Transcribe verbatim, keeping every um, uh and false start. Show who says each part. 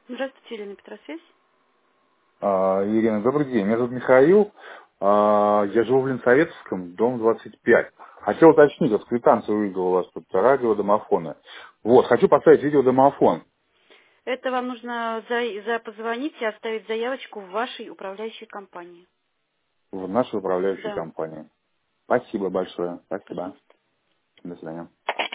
Speaker 1: Здравствуйте, Елена Петросвязь.
Speaker 2: А, Ирина, добрый день. Меня зовут Михаил. А, Я живу в Ленсоветском, дом двадцать пять. Хотел уточнить, вот квитанцию увидел у вас тут радио, домофоны. Вот, хочу поставить видеодомофон
Speaker 1: Это вам нужно за, за позвонить и оставить заявочку в вашей управляющей компании.
Speaker 2: в нашей управляющей
Speaker 1: Да,
Speaker 2: компании. Спасибо большое. Спасибо.
Speaker 1: пожалуйста.
Speaker 2: До свидания.